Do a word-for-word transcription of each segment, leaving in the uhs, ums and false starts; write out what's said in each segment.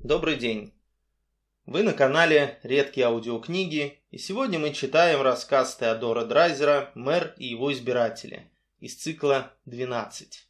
Добрый день! Вы на канале Редкие аудиокниги, и сегодня мы читаем рассказ Теодора Драйзера «Мэр и его избиратели» из цикла «двенадцать».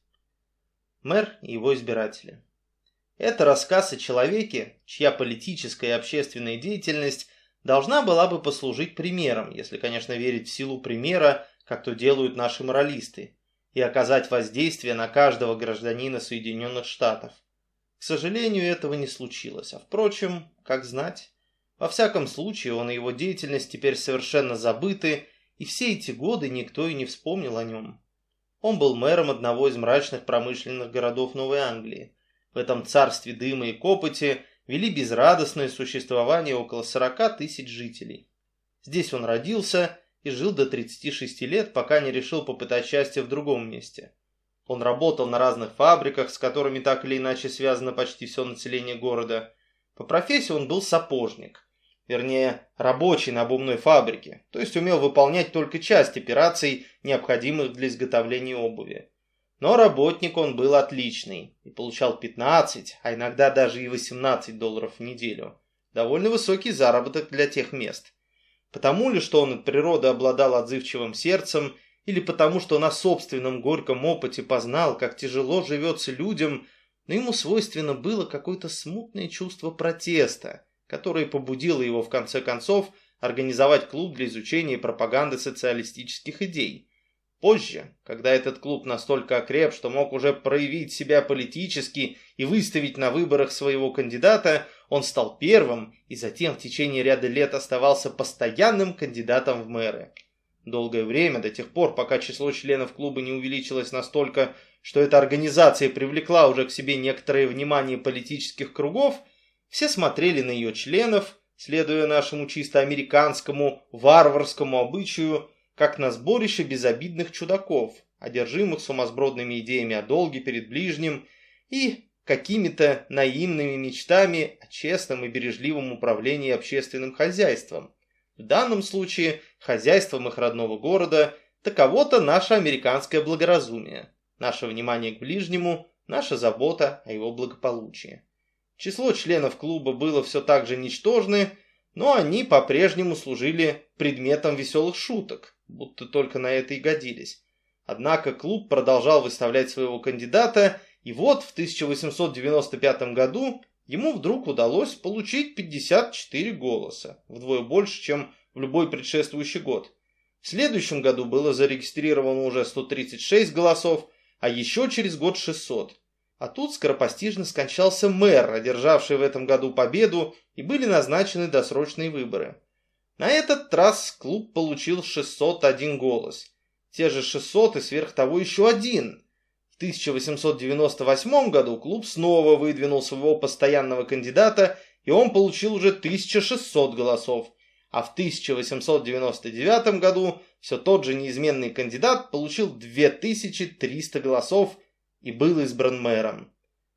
Мэр и его избиратели. Это рассказ о человеке, чья политическая и общественная деятельность должна была бы послужить примером, если, конечно, верить в силу примера, как то делают наши моралисты, и оказать воздействие на каждого гражданина Соединенных Штатов. К сожалению, этого не случилось, а впрочем, как знать. Во всяком случае, он и его деятельность теперь совершенно забыты, и все эти годы никто и не вспомнил о нем. Он был мэром одного из мрачных промышленных городов Новой Англии. В этом царстве дыма и копоти вели безрадостное существование около сорока тысяч жителей. Здесь он родился и жил до тридцати шести лет, пока не решил попытать счастье в другом месте. Он работал на разных фабриках, с которыми так или иначе связано почти все население города. По профессии он был сапожник, вернее, рабочий на обувной фабрике, то есть умел выполнять только часть операций, необходимых для изготовления обуви. Но работник он был отличный и получал пятнадцать, а иногда даже и восемнадцать долларов в неделю. Довольно высокий заработок для тех мест. Потому ли, что он от природы обладал отзывчивым сердцем, или потому, что на собственном горьком опыте познал, как тяжело живется людям, но ему свойственно было какое-то смутное чувство протеста, которое побудило его в конце концов организовать клуб для изучения и пропаганды социалистических идей. Позже, когда этот клуб настолько окреп, что мог уже проявить себя политически и выставить на выборах своего кандидата, он стал первым и затем в течение ряда лет оставался постоянным кандидатом в мэры. Долгое время, до тех пор, пока число членов клуба не увеличилось настолько, что эта организация привлекла уже к себе некоторое внимание политических кругов, все смотрели на ее членов, следуя нашему чисто американскому варварскому обычаю, как на сборище безобидных чудаков, одержимых сумасбродными идеями о долге перед ближним и какими-то наивными мечтами о честном и бережливом управлении общественным хозяйством. В данном случае хозяйством их родного города таково-то наше американское благоразумие, наше внимание к ближнему, наша забота о его благополучии. Число членов клуба было все так же ничтожно, но они по-прежнему служили предметом веселых шуток, будто только на это и годились. Однако клуб продолжал выставлять своего кандидата, и вот в тысяча восемьсот девяносто пятом году ему вдруг удалось получить пятьдесят четыре голоса, вдвое больше, чем в любой предшествующий год. В следующем году было зарегистрировано уже сто тридцать шесть голосов, а еще через год шестьсот. А тут скоропостижно скончался мэр, одержавший в этом году победу, и были назначены досрочные выборы. На этот раз клуб получил шестьсот один голос. Те же шестьсот и сверх того еще один. В тысяча восемьсот девяносто восьмом году клуб снова выдвинул своего постоянного кандидата, и он получил уже тысячу шестьсот голосов. А в тысяча восемьсот девяносто девятом году все тот же неизменный кандидат получил две тысячи триста голосов и был избран мэром.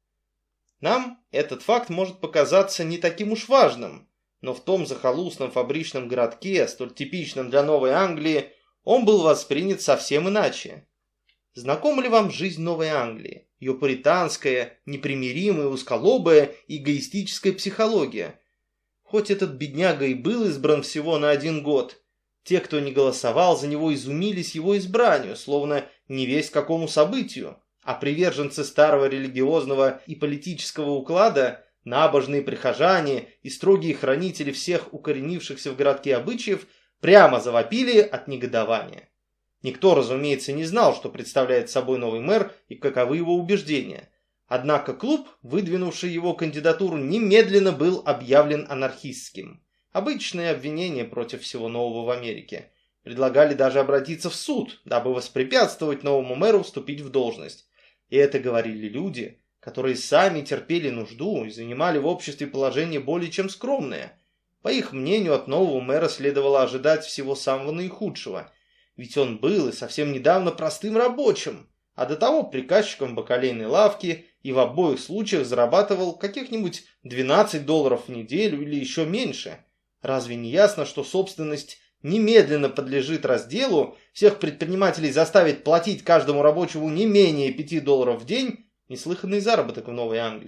Нам этот факт может показаться не таким уж важным, но в том захолустном фабричном городке, столь типичном для Новой Англии, он был воспринят совсем иначе. Знакома ли вам жизнь Новой Англии, ее пуританская, непримиримая, узколобая и эгоистическая психология? Хоть этот бедняга и был избран всего на один год, те, кто не голосовал за него, изумились его избранию, словно невесть какому событию, а приверженцы старого религиозного и политического уклада, набожные прихожане и строгие хранители всех укоренившихся в городке обычаев прямо завопили от негодования. Никто, разумеется, не знал, что представляет собой новый мэр и каковы его убеждения. Однако клуб, выдвинувший его кандидатуру, немедленно был объявлен анархистским. Обычное обвинение против всего нового в Америке. Предлагали даже обратиться в суд, дабы воспрепятствовать новому мэру вступить в должность. И это говорили люди, которые сами терпели нужду и занимали в обществе положение более чем скромное. По их мнению, от нового мэра следовало ожидать всего самого наихудшего. Ведь он был и совсем недавно простым рабочим, а до того приказчиком бакалейной лавки и в обоих случаях зарабатывал каких-нибудь двенадцать долларов в неделю или еще меньше. Разве не ясно, что собственность немедленно подлежит разделу, всех предпринимателей заставить платить каждому рабочему не менее пяти долларов в день, неслыханный заработок в Новой Англии.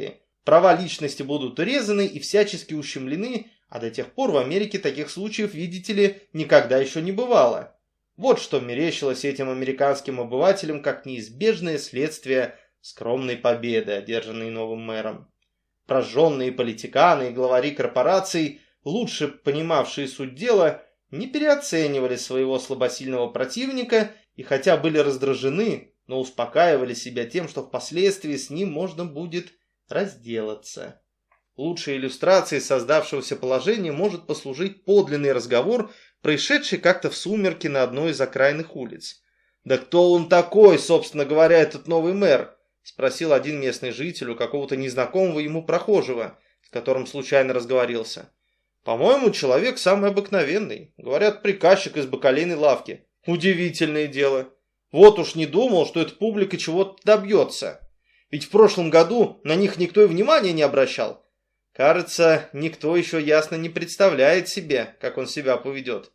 Права личности будут урезаны и всячески ущемлены, а до тех пор в Америке таких случаев, видите ли, никогда еще не бывало. Вот что мерещилось этим американским обывателям как неизбежное следствие скромной победы, одержанной новым мэром. Прожженные политиканы и главари корпораций, лучше понимавшие суть дела, не переоценивали своего слабосильного противника и хотя были раздражены, но успокаивали себя тем, что впоследствии с ним можно будет разделаться. Лучшей иллюстрацией создавшегося положения может послужить подлинный разговор, происшедший как-то в сумерки на одной из окраинных улиц. «Да кто он такой, собственно говоря, этот новый мэр?» — спросил один местный житель у какого-то незнакомого ему прохожего, с которым случайно разговорился. «По-моему, человек самый обыкновенный. Говорят, приказчик из бакалейной лавки. Удивительное дело. Вот уж не думал, что эта публика чего-то добьется. Ведь в прошлом году на них никто и внимания не обращал. Кажется, никто еще ясно не представляет себе, как он себя поведет.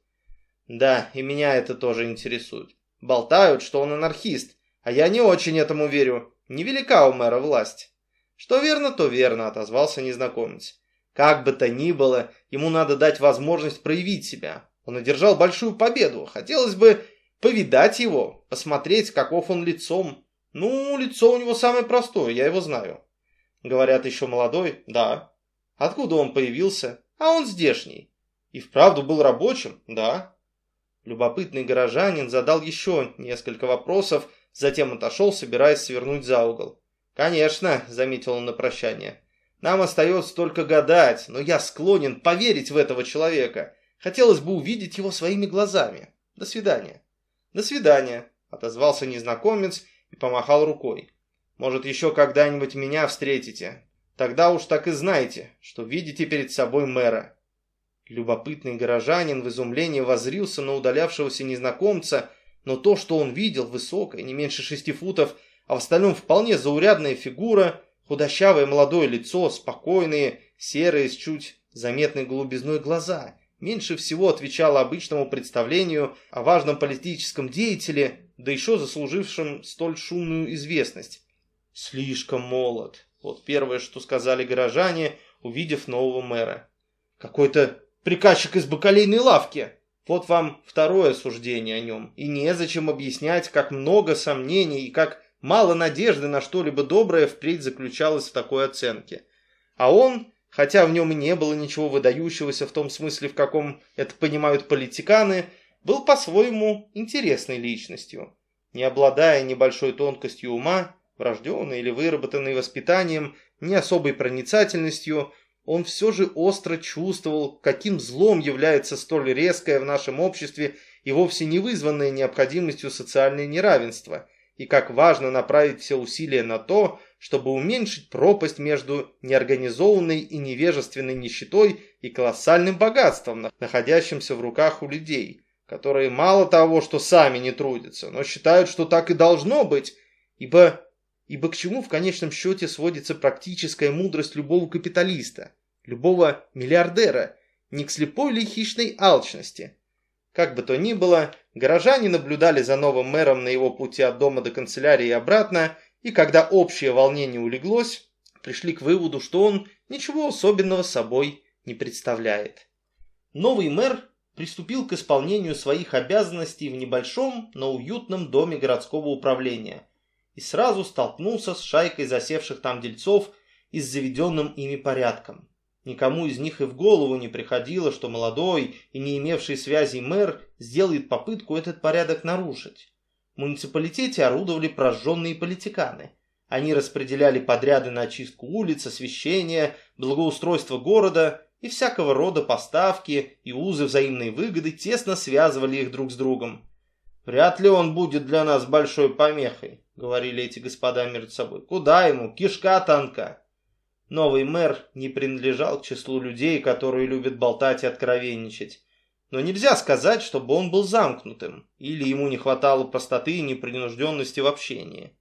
Да, и меня это тоже интересует. Болтают, что он анархист, а я не очень этому верю. Невелика у мэра власть». «Что верно, то верно», — отозвался незнакомец. «Как бы то ни было, ему надо дать возможность проявить себя. Он одержал большую победу. Хотелось бы повидать его, посмотреть, каков он лицом. Ну, лицо у него самое простое, я его знаю». «Говорят, еще молодой?» «Да». «Откуда он появился?» «А он здешний». «И вправду был рабочим?» «Да». Любопытный горожанин задал еще несколько вопросов, затем отошел, собираясь свернуть за угол. «Конечно», — заметил он на прощание, — «нам остается только гадать, но я склонен поверить в этого человека. Хотелось бы увидеть его своими глазами. До свидания». «До свидания», — отозвался незнакомец и помахал рукой. «Может, еще когда-нибудь меня встретите. Тогда уж так и знайте, что видите перед собой мэра». Любопытный горожанин в изумлении воззрился на удалявшегося незнакомца, но то, что он видел, высокая, не меньше шести футов, а в остальном вполне заурядная фигура, худощавое молодое лицо, спокойные, серые с чуть заметной голубизной глаза, меньше всего отвечало обычному представлению о важном политическом деятеле, да еще заслужившем столь шумную известность. «Слишком молод», — вот первое, что сказали горожане, увидев нового мэра. «Какой-то приказчик из бакалейной лавки». Вот вам второе суждение о нем, и незачем объяснять, как много сомнений и как мало надежды на что-либо доброе впредь заключалось в такой оценке. А он, хотя в нем и не было ничего выдающегося в том смысле, в каком это понимают политиканы, был по-своему интересной личностью. Не обладая небольшой тонкостью ума, врожденной или выработанной воспитанием, не особой проницательностью, он все же остро чувствовал, каким злом является столь резкое в нашем обществе и вовсе не вызванное необходимостью социальное неравенство, и как важно направить все усилия на то, чтобы уменьшить пропасть между неорганизованной и невежественной нищетой и колоссальным богатством, находящимся в руках у людей, которые мало того, что сами не трудятся, но считают, что так и должно быть, ибо... Ибо к чему в конечном счете сводится практическая мудрость любого капиталиста, любого миллиардера, не к слепой ли хищной алчности? Как бы то ни было, горожане наблюдали за новым мэром на его пути от дома до канцелярии и обратно, и когда общее волнение улеглось, пришли к выводу, что он ничего особенного собой не представляет. Новый мэр приступил к исполнению своих обязанностей в небольшом, но уютном доме городского управления и сразу столкнулся с шайкой засевших там дельцов и с заведенным ими порядком. Никому из них и в голову не приходило, что молодой и не имевший связей мэр сделает попытку этот порядок нарушить. В муниципалитете орудовали прожженные политиканы. Они распределяли подряды на очистку улиц, освещение, благоустройство города, и всякого рода поставки и узы взаимной выгоды тесно связывали их друг с другом. «Вряд ли он будет для нас большой помехой», — говорили эти господа между собой. «Куда ему? Кишка тонка». Новый мэр не принадлежал к числу людей, которые любят болтать и откровенничать. Но нельзя сказать, чтобы он был замкнутым, или ему не хватало простоты и непринужденности в общении.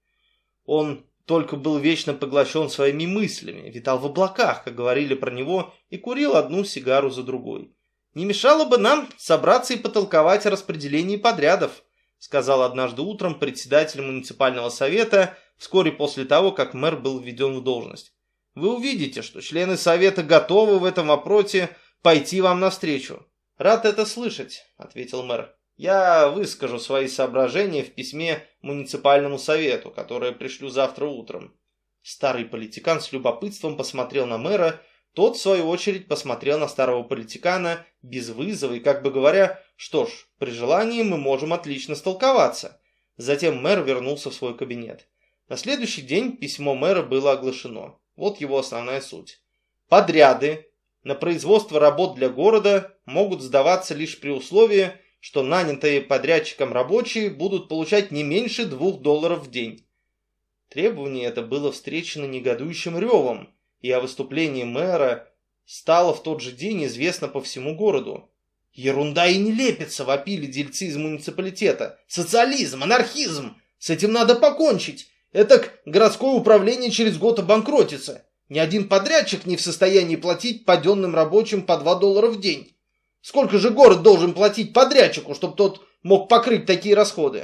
Он только был вечно поглощен своими мыслями, витал в облаках, как говорили про него, и курил одну сигару за другой. «Не мешало бы нам собраться и потолковать о распределении подрядов», сказал однажды утром председатель муниципального совета вскоре после того, как мэр был введен в должность. Вы увидите, что члены Совета готовы в этом вопросе пойти вам навстречу. Рад это слышать, ответил мэр. Я выскажу свои соображения в письме муниципальному совету, которое пришлю завтра утром. Старый политикан с любопытством посмотрел на мэра, тот, в свою очередь, посмотрел на старого политикана без вызова и как бы говоря, что ж, при желании мы можем отлично столковаться. Затем мэр вернулся в свой кабинет. На следующий день письмо мэра было оглашено. Вот его основная суть. Подряды на производство работ для города могут сдаваться лишь при условии, что нанятые подрядчиком рабочие будут получать не меньше двух долларов в день. Требование это было встречено негодующим ревом, и о выступлении мэра стало в тот же день известно по всему городу. «Ерунда и нелепица!» — вопили дельцы из муниципалитета. «Социализм, анархизм! С этим надо покончить! Этак городское управление через год обанкротится! Ни один подрядчик не в состоянии платить паденным рабочим по два доллара в день! Сколько же город должен платить подрядчику, чтобы тот мог покрыть такие расходы?»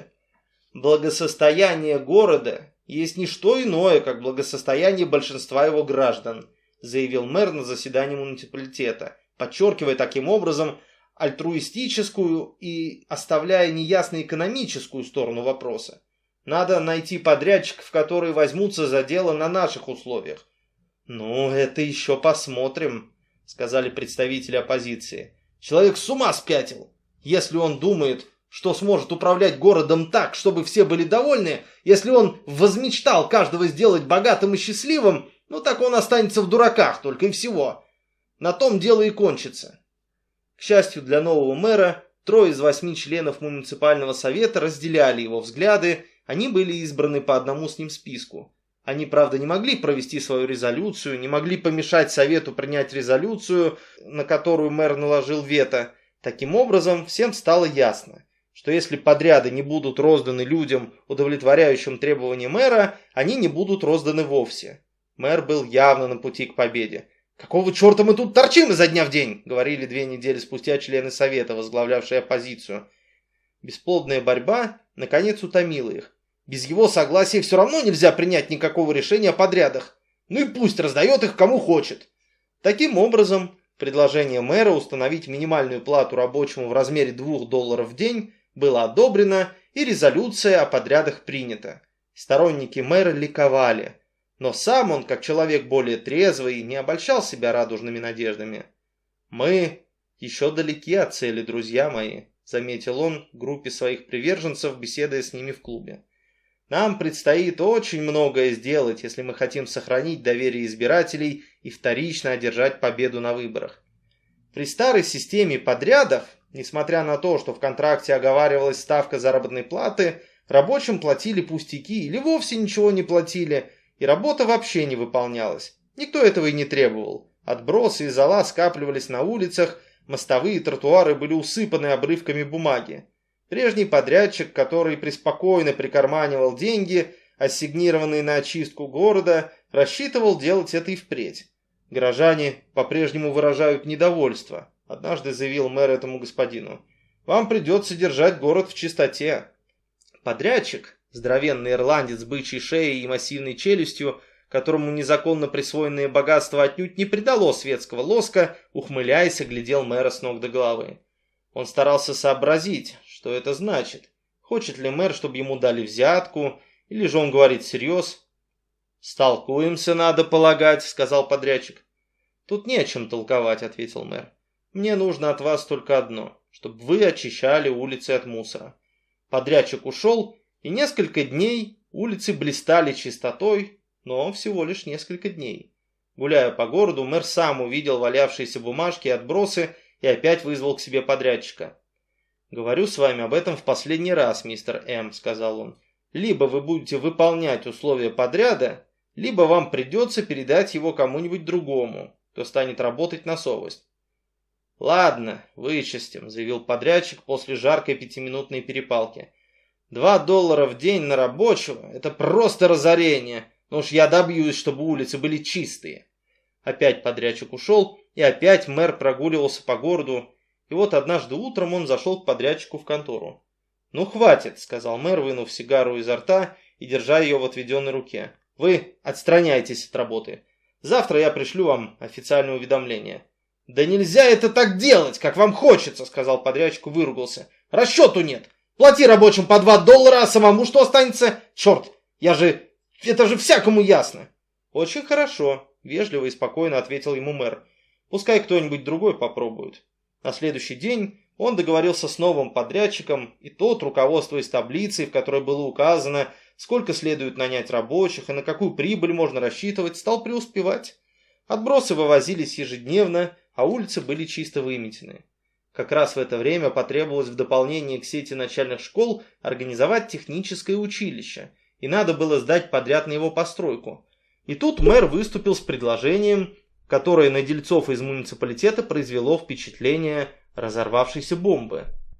«Благосостояние города есть не что иное, как благосостояние большинства его граждан», заявил мэр на заседании муниципалитета, подчеркивая таким образом альтруистическую и оставляя неясно экономическую сторону вопроса. «Надо найти подрядчиков, которые возьмутся за дело на наших условиях». «Ну, это еще посмотрим», сказали представители оппозиции. «Человек с ума спятил, если он думает, что сможет управлять городом так, чтобы все были довольны. Если он возмечтал каждого сделать богатым и счастливым, ну так он останется в дураках только и всего. На том дело и кончится». К счастью для нового мэра, трое из восьми членов муниципального совета разделяли его взгляды, они были избраны по одному с ним списку. Они, правда, не могли провести свою резолюцию, не могли помешать совету принять резолюцию, на которую мэр наложил вето. Таким образом, всем стало ясно, что если подряды не будут розданы людям, удовлетворяющим требования мэра, они не будут розданы вовсе. Мэр был явно на пути к победе. «Какого черта мы тут торчим изо дня в день?» — говорили две недели спустя члены совета, возглавлявшие оппозицию. Бесплодная борьба, наконец, утомила их. Без его согласия все равно нельзя принять никакого решения о подрядах. Ну и пусть раздает их кому хочет. Таким образом, предложение мэра установить минимальную плату рабочему в размере двух долларов в день было одобрено, и резолюция о подрядах принята. Сторонники мэра ликовали. Но сам он, как человек более трезвый, не обольщал себя радужными надеждами. «Мы еще далеки от цели, друзья мои», — заметил он группе своих приверженцев, беседуя с ними в клубе. «Нам предстоит очень многое сделать, если мы хотим сохранить доверие избирателей и вторично одержать победу на выборах. При старой системе подрядов, несмотря на то, что в контракте оговаривалась ставка заработной платы, рабочим платили пустяки или вовсе ничего не платили, и работа вообще не выполнялась. Никто этого и не требовал. Отбросы и зола скапливались на улицах, мостовые и тротуары были усыпаны обрывками бумаги. Прежний подрядчик, который преспокойно прикарманивал деньги, ассигнированные на очистку города, рассчитывал делать это и впредь. Горожане по-прежнему выражают недовольство, однажды заявил мэр этому господину. Вам придется держать город в чистоте. Подрядчик, здоровенный ирландец с бычьей шеей и массивной челюстью, которому незаконно присвоенное богатство отнюдь не придало светского лоска, ухмыляясь, оглядел мэра с ног до головы. Он старался сообразить, что это значит. Хочет ли мэр, чтобы ему дали взятку, или же он говорит всерьез? «Столкуемся, надо полагать», — сказал подрядчик. «Тут не о чем толковать», — ответил мэр. «Мне нужно от вас только одно, чтобы вы очищали улицы от мусора». Подрядчик ушел, и несколько дней улицы блистали чистотой, но всего лишь несколько дней. Гуляя по городу, мэр сам увидел валявшиеся бумажки и отбросы и опять вызвал к себе подрядчика. «Говорю с вами об этом в последний раз, мистер М», — сказал он. «Либо вы будете выполнять условия подряда, либо вам придется передать его кому-нибудь другому, кто станет работать на совесть». «Ладно, вычистим», — заявил подрядчик после жаркой пятиминутной перепалки. «Два доллара в день на рабочего — это просто разорение, но уж я добьюсь, чтобы улицы были чистые». Опять подрядчик ушел, и опять мэр прогуливался по городу, и вот однажды утром он зашел к подрядчику в контору. «Ну хватит», — сказал мэр, вынув сигару изо рта и держа ее в отведенной руке. «Вы отстраняйтесь от работы. Завтра я пришлю вам официальное уведомление». «Да нельзя это так делать, как вам хочется», — сказал подрядчик и выругался. «Расчету нет. Плати рабочим по два доллара, а самому что останется? Черт, я же... это же всякому ясно». «Очень хорошо», — вежливо и спокойно ответил ему мэр. «Пускай кто-нибудь другой попробует». На следующий день он договорился с новым подрядчиком, и тот, руководствуясь таблицей, в которой было указано, сколько следует нанять рабочих и на какую прибыль можно рассчитывать, стал преуспевать. Отбросы вывозились ежедневно, а улицы были чисто выметены. Как раз в это время потребовалось в дополнение к сети начальных школ организовать техническое училище, и надо было сдать подряд на его постройку. И тут мэр выступил с предложением, которое на дельцов из муниципалитета произвело впечатление разорвавшейся бомбы.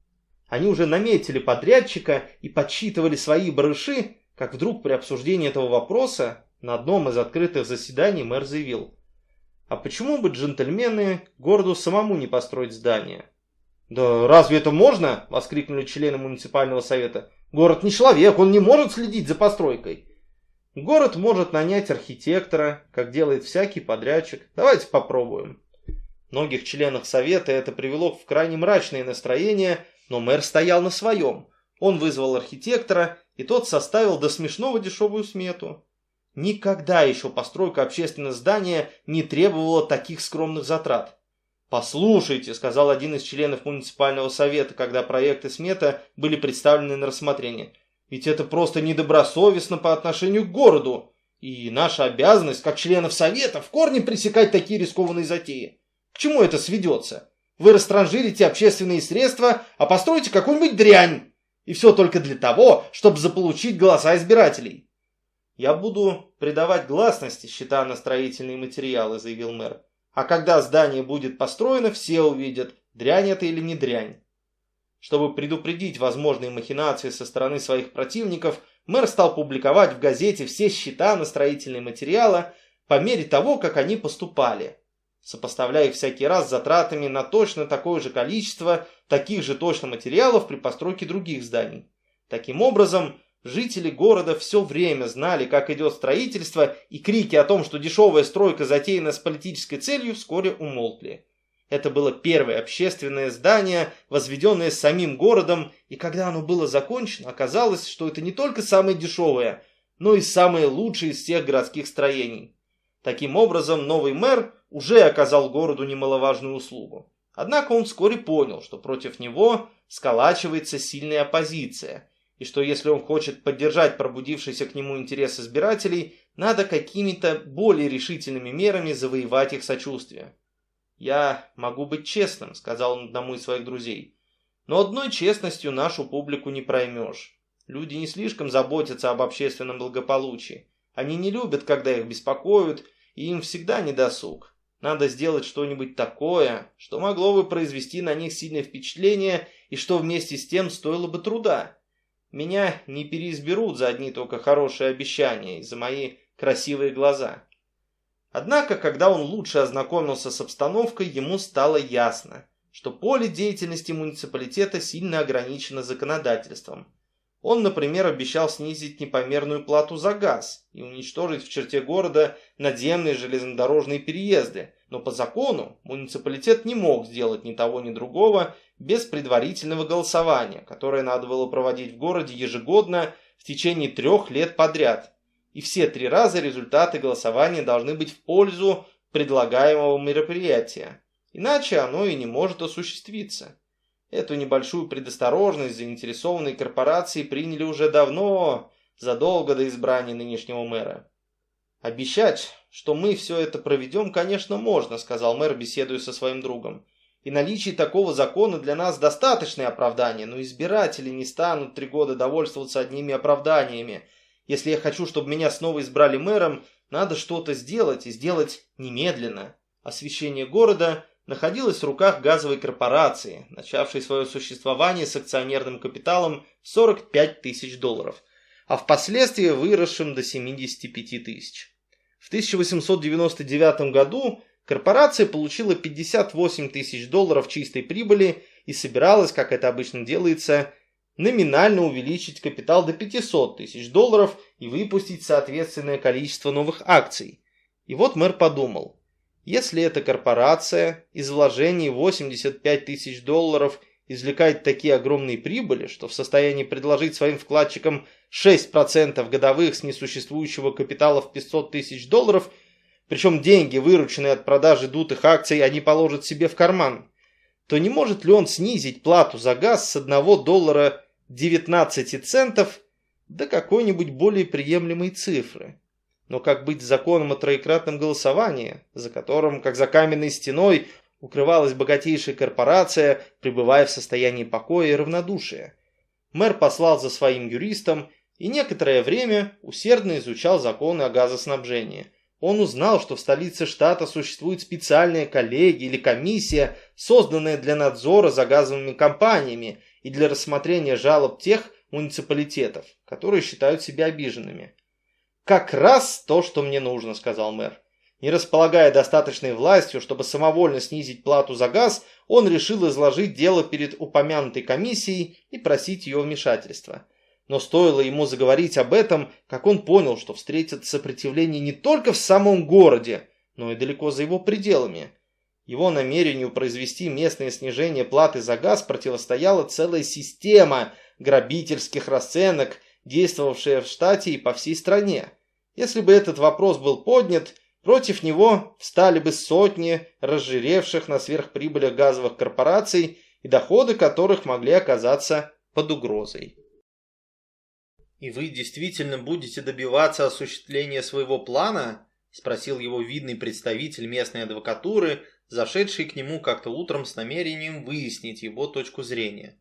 Они уже наметили подрядчика и подсчитывали свои барыши, как вдруг при обсуждении этого вопроса на одном из открытых заседаний мэр заявил: «А почему бы, джентльмены, городу самому не построить здание?» «Да разве это можно?» — воскликнули члены муниципального совета. «Город не человек, он не может следить за постройкой». «Город может нанять архитектора, как делает всякий подрядчик. Давайте попробуем». Многих членов совета это привело в крайне мрачное настроение, но мэр стоял на своем. Он вызвал архитектора, и тот составил до смешного дешевую смету. Никогда еще постройка общественного здания не требовала таких скромных затрат. «Послушайте», — сказал один из членов муниципального совета, когда проект и смета были представлены на рассмотрение, «ведь это просто недобросовестно по отношению к городу, и наша обязанность, как членов совета, в корне пресекать такие рискованные затеи. К чему это сведется? Вы растранжирите общественные средства, а построите какую-нибудь дрянь, и все только для того, чтобы заполучить голоса избирателей». «Я буду придавать гласности счета на строительные материалы», — заявил мэр. «А когда здание будет построено, все увидят, дрянь это или не дрянь». Чтобы предупредить возможные махинации со стороны своих противников, мэр стал публиковать в газете все счета на строительные материалы по мере того, как они поступали, сопоставляя их всякий раз с затратами на точно такое же количество таких же точно материалов при постройке других зданий. Таким образом, жители города все время знали, как идет строительство, и крики о том, что дешевая стройка затеяна с политической целью, вскоре умолкли. Это было первое общественное здание, возведенное самим городом, и когда оно было закончено, оказалось, что это не только самое дешевое, но и самое лучшее из всех городских строений. Таким образом, новый мэр уже оказал городу немаловажную услугу. Однако он вскоре понял, что против него сколачивается сильная оппозиция, и что если он хочет поддержать пробудившийся к нему интерес избирателей, надо какими-то более решительными мерами завоевать их сочувствие. «Я могу быть честным», — сказал он одному из своих друзей, «но одной честностью нашу публику не проймешь. Люди не слишком заботятся об общественном благополучии. Они не любят, когда их беспокоят, и им всегда недосуг. Надо сделать что-нибудь такое, что могло бы произвести на них сильное впечатление и что вместе с тем стоило бы труда. Меня не переизберут за одни только хорошие обещания и за мои красивые глаза». Однако, когда он лучше ознакомился с обстановкой, ему стало ясно, что поле деятельности муниципалитета сильно ограничено законодательством. Он, например, обещал снизить непомерную плату за газ и уничтожить в черте города надземные железнодорожные переезды, но по закону муниципалитет не мог сделать ни того, ни другого без предварительного голосования, которое надо было проводить в городе ежегодно в течение трех лет подряд. И все три раза результаты голосования должны быть в пользу предлагаемого мероприятия. Иначе оно и не может осуществиться. Эту небольшую предосторожность заинтересованные корпорации приняли уже давно, задолго до избрания нынешнего мэра. «Обещать, что мы все это проведем, конечно, можно», — сказал мэр, беседуя со своим другом. «И наличие такого закона для нас достаточное оправдание, но избиратели не станут три года довольствоваться одними оправданиями. Если я хочу, чтобы меня снова избрали мэром, надо что-то сделать, и сделать немедленно». Освещение города находилось в руках газовой корпорации, начавшей свое существование с акционерным капиталом в сорок пять тысяч долларов, а впоследствии выросшим до семидесяти пяти тысяч. В тысяча восемьсот девяносто девятом году корпорация получила пятьдесят восемь тысяч долларов чистой прибыли и собиралась, как это обычно делается, номинально увеличить капитал до пятисот тысяч долларов и выпустить соответственное количество новых акций. И вот мэр подумал, если эта корпорация из вложений восемьдесят пять тысяч долларов извлекает такие огромные прибыли, что в состоянии предложить своим вкладчикам шесть процентов годовых с несуществующего капитала в пятьсот тысяч долларов, причем деньги, вырученные от продажи дутых акций, они положат себе в карман, то не может ли он снизить плату за газ с одного доллара девятнадцати центов до какой-нибудь более приемлемой цифры? Но как быть с законом о троекратном голосовании, за которым, как за каменной стеной, укрывалась богатейшая корпорация, пребывая в состоянии покоя и равнодушия? Мэр послал за своим юристом и некоторое время усердно изучал законы о газоснабжении. Он узнал, что в столице штата существует специальная коллегия или комиссия, созданная для надзора за газовыми компаниями и для рассмотрения жалоб тех муниципалитетов, которые считают себя обиженными. «Как раз то, что мне нужно», — сказал мэр. Не располагая достаточной властью, чтобы самовольно снизить плату за газ, он решил изложить дело перед упомянутой комиссией и просить ее вмешательства. Но стоило ему заговорить об этом, как он понял, что встретит сопротивление не только в самом городе, но и далеко за его пределами. Его намерению произвести местное снижение платы за газ противостояла целая система грабительских расценок, действовавшая в штате и по всей стране. Если бы этот вопрос был поднят, против него встали бы сотни разжиревших на сверхприбылях газовых корпораций, и доходы которых могли оказаться под угрозой. «И вы действительно будете добиваться осуществления своего плана?» – спросил его видный представитель местной адвокатуры, зашедший к нему как-то утром с намерением выяснить его точку зрения.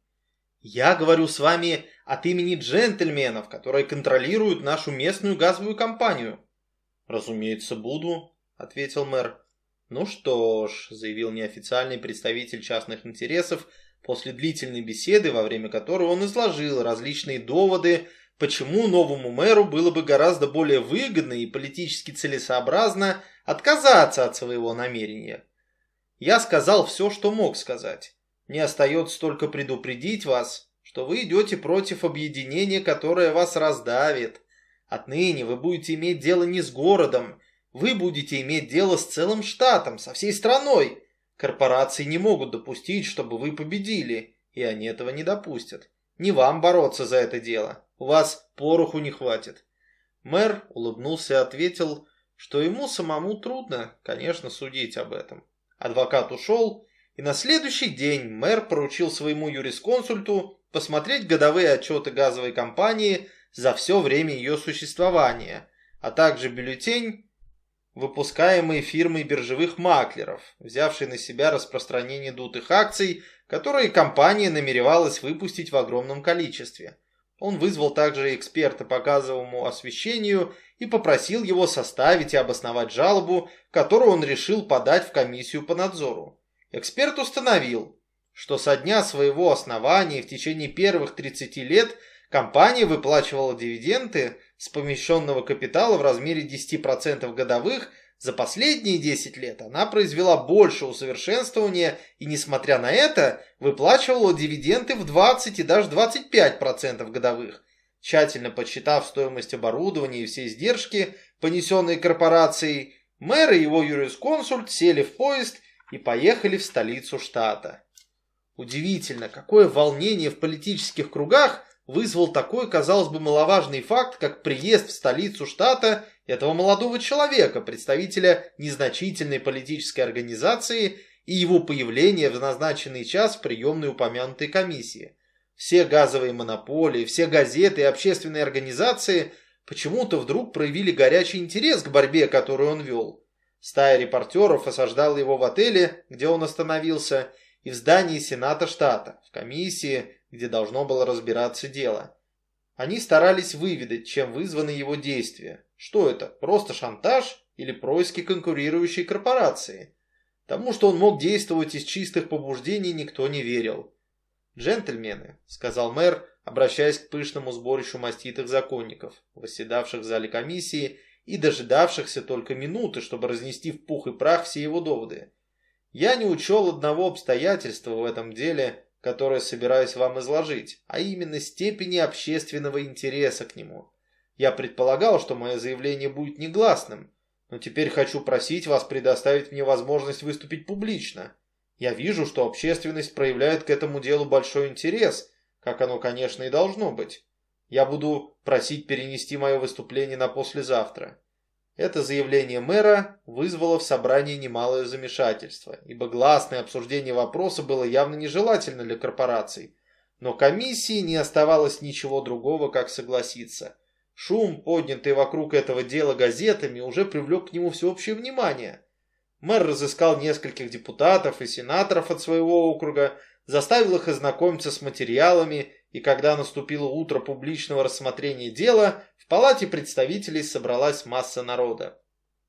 «Я говорю с вами от имени джентльменов, которые контролируют нашу местную газовую компанию». «Разумеется, буду», — ответил мэр. «Ну что ж», — заявил неофициальный представитель частных интересов после длительной беседы, во время которой он изложил различные доводы, почему новому мэру было бы гораздо более выгодно и политически целесообразно отказаться от своего намерения. «Я сказал все, что мог сказать. Мне остается только предупредить вас, что вы идете против объединения, которое вас раздавит. Отныне вы будете иметь дело не с городом, вы будете иметь дело с целым штатом, со всей страной. Корпорации не могут допустить, чтобы вы победили, и они этого не допустят. Не вам бороться за это дело, у вас пороху не хватит». Мэр улыбнулся и ответил, что ему самому трудно, конечно, судить об этом. Адвокат ушел, и на следующий день мэр поручил своему юрисконсульту посмотреть годовые отчеты газовой компании за все время ее существования, а также бюллетень, выпускаемый фирмой биржевых маклеров, взявшей на себя распространение дутых акций, которые компания намеревалась выпустить в огромном количестве. Он вызвал также эксперта по газовому освещению и попросил его составить и обосновать жалобу, которую он решил подать в комиссию по надзору. Эксперт установил, что со дня своего основания в течение первых тридцати лет компания выплачивала дивиденды с помещенного капитала в размере десяти процентов годовых. За последние десять лет она произвела больше усовершенствования и, несмотря на это, выплачивала дивиденды в двадцать и даже двадцать пять процентов годовых. Тщательно подсчитав стоимость оборудования и все издержки, понесенные корпорацией, мэр и его юрисконсульт сели в поезд и поехали в столицу штата. Удивительно, какое волнение в политических кругах вызвал такой, казалось бы, маловажный факт, как приезд в столицу штата этого молодого человека, представителя незначительной политической организации, и его появление в назначенный час в приемной упомянутой комиссии. Все газовые монополии, все газеты и общественные организации почему-то вдруг проявили горячий интерес к борьбе, которую он вел. Стая репортеров осаждала его в отеле, где он остановился, и в здании Сената штата, в комиссии, где должно было разбираться дело. Они старались выведать, чем вызваны его действия. Что это, просто шантаж или происки конкурирующей корпорации? Тому, что он мог действовать из чистых побуждений, никто не верил. «Джентльмены», — сказал мэр, обращаясь к пышному сборищу маститых законников, восседавших в зале комиссии и дожидавшихся только минуты, чтобы разнести в пух и прах все его доводы, «я не учел одного обстоятельства в этом деле, которое собираюсь вам изложить, а именно степени общественного интереса к нему. Я предполагал, что мое заявление будет негласным, Но теперь хочу просить вас предоставить мне возможность выступить публично. Я вижу, что общественность проявляет к этому делу большой интерес, как оно, конечно, и должно быть. Я буду просить перенести мое выступление на послезавтра». Это заявление мэра вызвало в собрании немалое замешательство, ибо гласное обсуждение вопроса было явно нежелательно для корпораций. Но комиссии не оставалось ничего другого, как согласиться. Шум, поднятый вокруг этого дела газетами, уже привлек к нему всеобщее внимание. Мэр разыскал нескольких депутатов и сенаторов от своего округа, заставил их ознакомиться с материалами, и когда наступило утро публичного рассмотрения дела, в палате представителей собралась масса народа.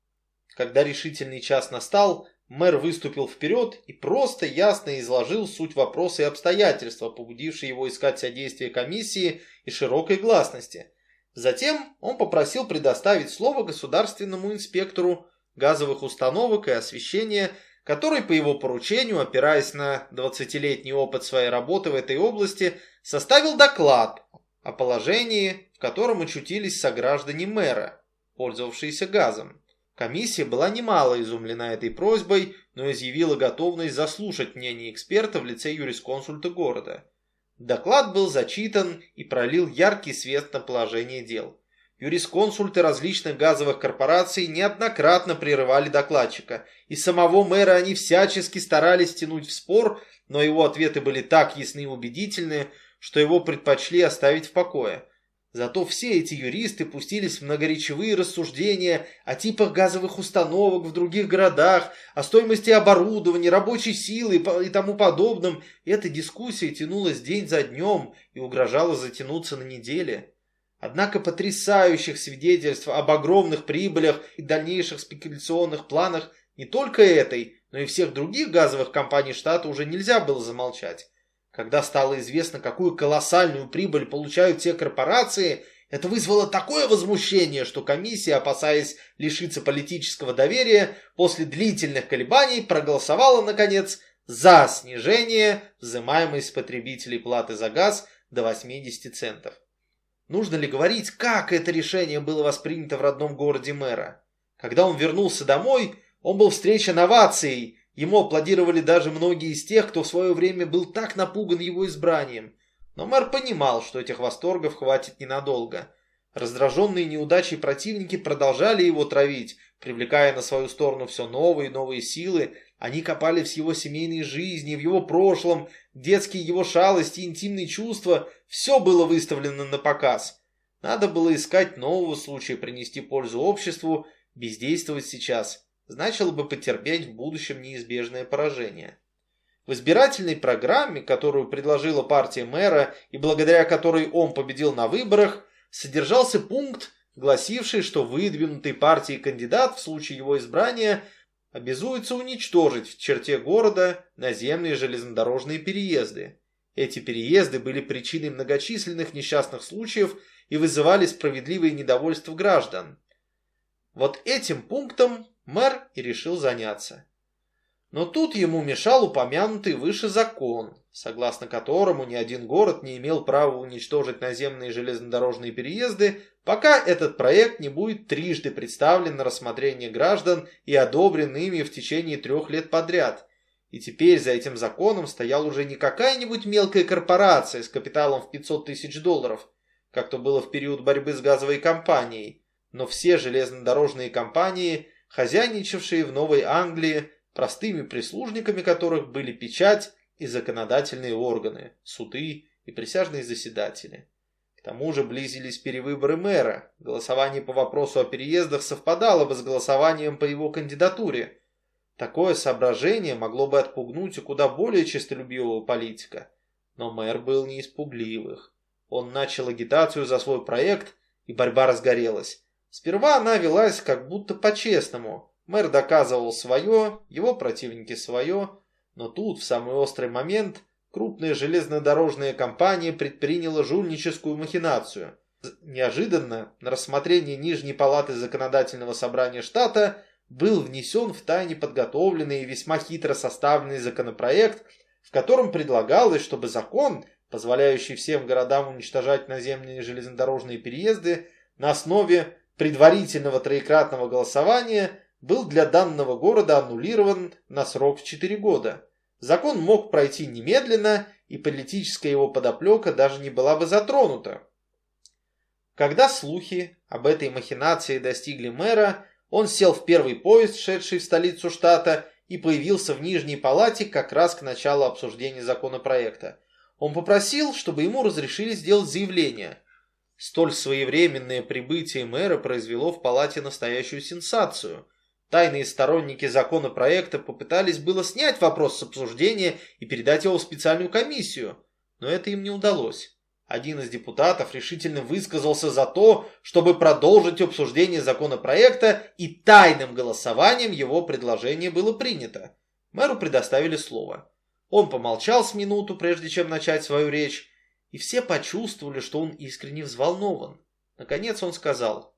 Когда решительный час настал, мэр выступил вперед и просто ясно изложил суть вопроса и обстоятельства, побудившие его искать содействие комиссии и широкой гласности. Затем он попросил предоставить слово государственному инспектору газовых установок и освещения, который по его поручению, опираясь на двадцатилетний опыт своей работы в этой области, составил доклад о положении, в котором очутились сограждане мэра, пользовавшиеся газом. Комиссия была немало изумлена этой просьбой, но изъявила готовность заслушать мнение эксперта в лице юрисконсульта города. Доклад был зачитан и пролил яркий свет на положение дел. Юрисконсульты различных газовых корпораций неоднократно прерывали докладчика, и самого мэра они всячески старались тянуть в спор, но его ответы были так ясны и убедительны, что его предпочли оставить в покое. Зато все эти юристы пустились в многоречевые рассуждения о типах газовых установок в других городах, о стоимости оборудования, рабочей силы и тому подобном. Эта дискуссия тянулась день за днем и угрожала затянуться на неделе. Однако потрясающих свидетельств об огромных прибылях и дальнейших спекуляционных планах не только этой, но и всех других газовых компаний штата уже нельзя было замолчать. Когда стало известно, какую колоссальную прибыль получают те корпорации, это вызвало такое возмущение, что комиссия, опасаясь лишиться политического доверия, после длительных колебаний проголосовала, наконец, за снижение взимаемой с потребителей платы за газ до восьмидесяти центов. Нужно ли говорить, как это решение было воспринято в родном городе мэра? Когда он вернулся домой, он был встречен овацией. Ему аплодировали даже многие из тех, кто в свое время был так напуган его избранием. Но мэр понимал, что этих восторгов хватит ненадолго. Раздраженные неудачей противники продолжали его травить, привлекая на свою сторону все новые и новые силы. Они копались в его семейной жизни, в его прошлом, детские его шалости, интимные чувства. Все было выставлено на показ. Надо было искать нового случая принести пользу обществу. Бездействовать сейчас значило бы потерпеть в будущем неизбежное поражение. В избирательной программе, которую предложила партия мэра и благодаря которой он победил на выборах, содержался пункт, гласивший, что выдвинутый партией кандидат в случае его избрания обязуется уничтожить в черте города наземные железнодорожные переезды. Эти переезды были причиной многочисленных несчастных случаев и вызывали справедливое недовольство граждан. Вот этим пунктом мэр и решил заняться. Но тут ему мешал упомянутый выше закон, согласно которому ни один город не имел права уничтожить наземные железнодорожные переезды, пока этот проект не будет трижды представлен на рассмотрение граждан и одобрен ими в течение трех лет подряд. И теперь за этим законом стояла уже не какая-нибудь мелкая корпорация с капиталом в пятьсот тысяч долларов, как то было в период борьбы с газовой компанией, но все железнодорожные компании, хозяйничавшие в Новой Англии, простыми прислужниками которых были печать и законодательные органы, суды и присяжные заседатели. К тому же близились перевыборы мэра. Голосование по вопросу о переездах совпадало бы с голосованием по его кандидатуре. Такое соображение могло бы отпугнуть и куда более честолюбивого политика. Но мэр был не из пугливых. Он начал агитацию за свой проект, и борьба разгорелась. Сперва она велась как будто по-честному. Мэр доказывал свое, его противники свое, но тут, в самый острый момент, крупная железнодорожная компания предприняла жульническую махинацию. Неожиданно на рассмотрение Нижней палаты законодательного собрания штата был внесен в тайне подготовленный и весьма хитро составленный законопроект, в котором предлагалось, чтобы закон, позволяющий всем городам уничтожать наземные железнодорожные переезды на основе предварительного троекратного голосования был для данного города аннулирован на срок в четыре года. Закон мог пройти немедленно, и политическая его подоплека даже не была бы затронута. Когда слухи об этой махинации достигли мэра, он сел в первый поезд, шедший в столицу штата, и появился в Нижней палате как раз к началу обсуждения законопроекта. Он попросил, чтобы ему разрешили сделать заявление. Столь своевременное прибытие мэра произвело в палате настоящую сенсацию. Тайные сторонники законопроекта попытались было снять вопрос с обсуждения и передать его в специальную комиссию, но это им не удалось. Один из депутатов решительно высказался за то, чтобы продолжить обсуждение законопроекта, и тайным голосованием его предложение было принято. Мэру предоставили слово. Он помолчал с минуту, прежде чем начать свою речь, и все почувствовали, что он искренне взволнован. Наконец он сказал: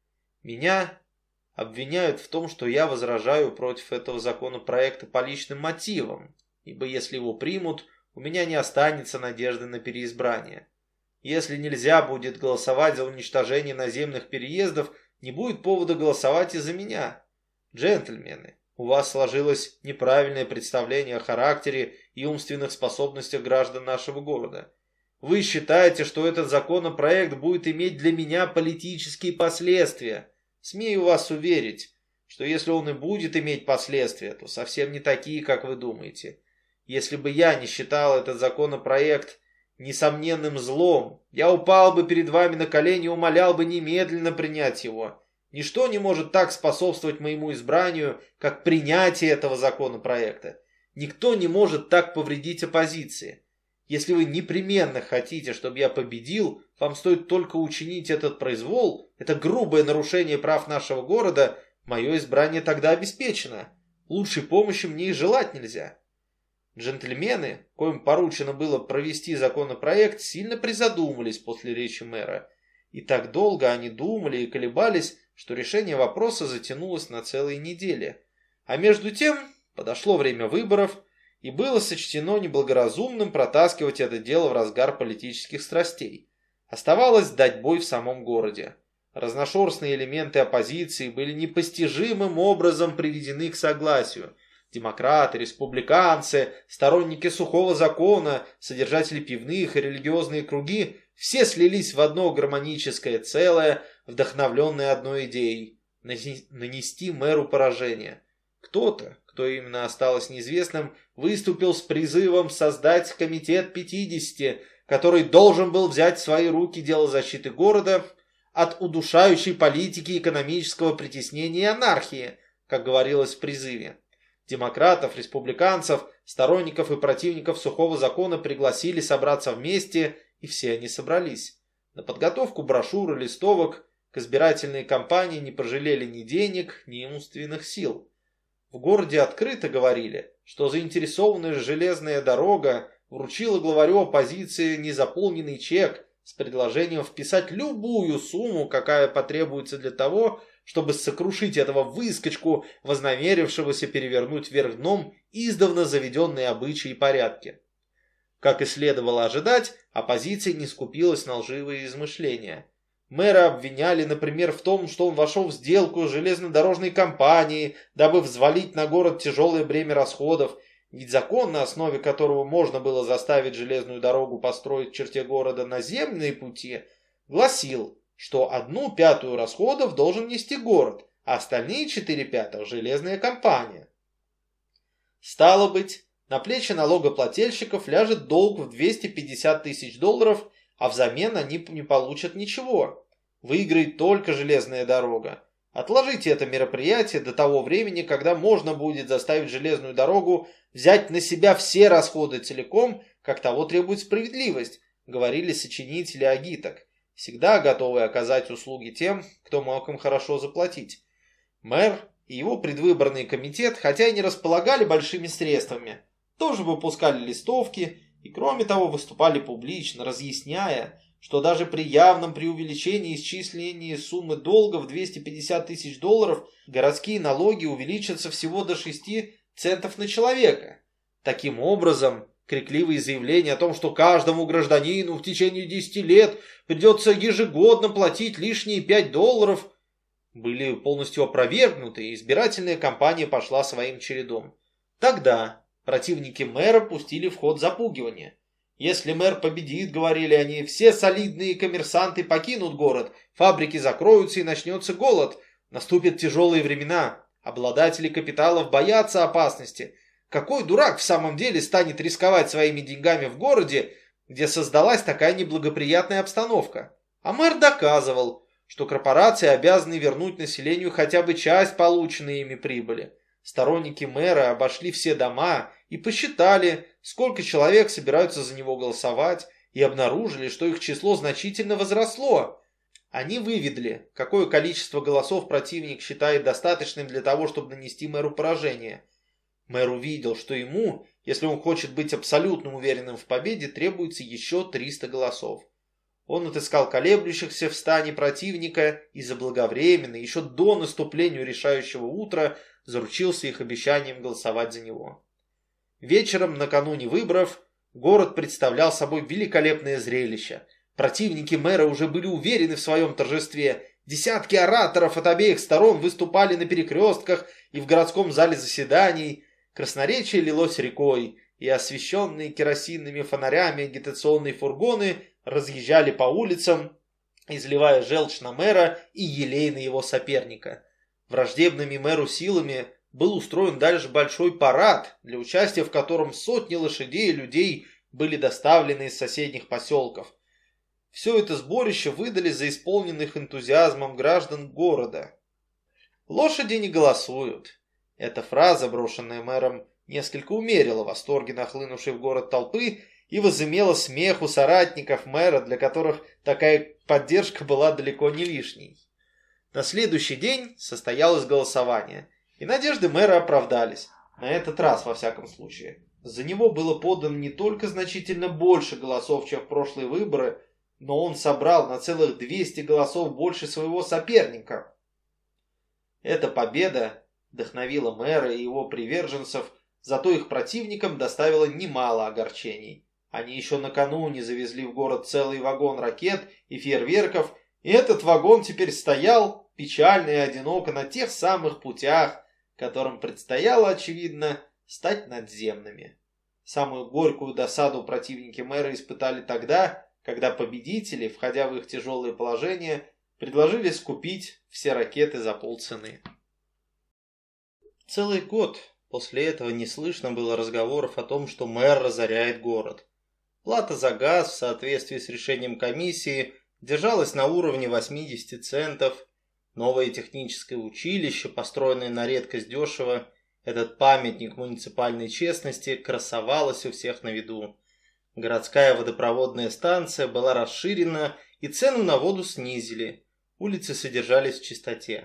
«Меня обвиняют в том, что я возражаю против этого законопроекта по личным мотивам, ибо если его примут, у меня не останется надежды на переизбрание. Если нельзя будет голосовать за уничтожение наземных переездов, не будет повода голосовать и за меня. Джентльмены, у вас сложилось неправильное представление о характере и умственных способностях граждан нашего города. Вы считаете, что этот законопроект будет иметь для меня политические последствия. Смею вас уверить, что если он и будет иметь последствия, то совсем не такие, как вы думаете. Если бы я не считал этот законопроект несомненным злом, я упал бы перед вами на колени и умолял бы немедленно принять его. Ничто не может так способствовать моему избранию, как принятие этого законопроекта. Никто не может так повредить оппозиции. Если вы непременно хотите, чтобы я победил, вам стоит только учинить этот произвол, это грубое нарушение прав нашего города, мое избрание тогда обеспечено. Лучшей помощи мне и желать нельзя». Джентльмены, коим поручено было провести законопроект, сильно призадумались после речи мэра. И так долго они думали и колебались, что решение вопроса затянулось на целые недели. А между тем подошло время выборов, и было сочтено неблагоразумным протаскивать это дело в разгар политических страстей. Оставалось дать бой в самом городе. Разношерстные элементы оппозиции были непостижимым образом приведены к согласию. Демократы, республиканцы, сторонники сухого закона, содержатели пивных и религиозные круги – все слились в одно гармоническое целое, вдохновленное одной идеей – нанести мэру поражение. Кто-то, кто именно осталось неизвестным, выступил с призывом создать комитет пятидесяти, который должен был взять в свои руки дело защиты города от удушающей политики, экономического притеснения и анархии, как говорилось в призыве. Демократов, республиканцев, сторонников и противников сухого закона пригласили собраться вместе, и все они собрались. На подготовку брошюр и листовок к избирательной кампании не пожалели ни денег, ни умственных сил. В городе открыто говорили, что заинтересованная железная дорога вручила главарю оппозиции незаполненный чек с предложением вписать любую сумму, какая потребуется для того, чтобы сокрушить этого выскочку, вознамерившегося перевернуть вверх дном издавна заведенные обычаи и порядки. Как и следовало ожидать, оппозиция не скупилась на лживые измышления. Мэра обвиняли, например, в том, что он вошел в сделку с железнодорожной компанией, дабы взвалить на город тяжелое бремя расходов, ведь закон, на основе которого можно было заставить железную дорогу построить в черте города наземные пути, гласил, что одну пятую расходов должен нести город, а остальные четыре пятых – железная компания. Стало быть, на плечи налогоплательщиков ляжет долг в двести пятьдесят тысяч долларов, а взамен они не получат ничего. Выиграет только железная дорога. Отложите это мероприятие до того времени, когда можно будет заставить железную дорогу взять на себя все расходы целиком, как того требует справедливость, говорили сочинители агиток, всегда готовые оказать услуги тем, кто мог им хорошо заплатить. Мэр и его предвыборный комитет, хотя и не располагали большими средствами, тоже выпускали листовки и, кроме того, выступали публично, разъясняя, что даже при явном преувеличении исчисления суммы долга в двести пятьдесят тысяч долларов городские налоги увеличатся всего до шести центов на человека. Таким образом, крикливые заявления о том, что каждому гражданину в течение десяти лет придется ежегодно платить лишние пять долларов, были полностью опровергнуты, и избирательная кампания пошла своим чередом. Тогда противники мэра пустили в ход запугивание. Если мэр победит, говорили они, все солидные коммерсанты покинут город, фабрики закроются и начнется голод. Наступят тяжелые времена. Обладатели капиталов боятся опасности. Какой дурак в самом деле станет рисковать своими деньгами в городе, где создалась такая неблагоприятная обстановка? А мэр доказывал, что корпорации обязаны вернуть населению хотя бы часть полученной ими прибыли. Сторонники мэра обошли все дома и посчитали, сколько человек собираются за него голосовать, и обнаружили, что их число значительно возросло. Они выведали, какое количество голосов противник считает достаточным для того, чтобы нанести мэру поражение. Мэр увидел, что ему, если он хочет быть абсолютно уверенным в победе, требуется еще триста голосов. Он отыскал колеблющихся в стане противника и заблаговременно, еще до наступления решающего утра, заручился их обещанием голосовать за него. Вечером, накануне выборов, город представлял собой великолепное зрелище. Противники мэра уже были уверены в своем торжестве. Десятки ораторов от обеих сторон выступали на перекрестках и в городском зале заседаний. Красноречие лилось рекой, и освещенные керосинными фонарями агитационные фургоны разъезжали по улицам, изливая желчь на мэра и елей на его соперника. Враждебными мэру силами был устроен дальше большой парад, для участия в котором сотни лошадей и людей были доставлены из соседних поселков. Все это сборище выдали за исполненных энтузиазмом граждан города. «Лошади не голосуют». Эта фраза, брошенная мэром, несколько умерила восторги нахлынувшей в город толпы и возымела смех у соратников мэра, для которых такая поддержка была далеко не лишней. На следующий день состоялось голосование, и надежды мэра оправдались. На этот раз, во всяком случае. За него было подано не только значительно больше голосов, чем в прошлые выборы, но он собрал на целых двести голосов больше своего соперника. Эта победа вдохновила мэра и его приверженцев, зато их противникам доставила немало огорчений. Они еще накануне завезли в город целый вагон ракет и фейерверков, и этот вагон теперь стоял печально и одиноко на тех самых путях, которым предстояло, очевидно, стать надземными. Самую горькую досаду противники мэра испытали тогда, когда победители, входя в их тяжелое положение, предложили скупить все ракеты за полцены. Целый год после этого не слышно было разговоров о том, что мэр разоряет город. Плата за газ в соответствии с решением комиссии держалась на уровне восьмидесяти центов. Новое техническое училище, построенное на редкость дешево, этот памятник муниципальной честности, красовалось у всех на виду. Городская водопроводная станция была расширена, и цену на воду снизили. Улицы содержались в чистоте.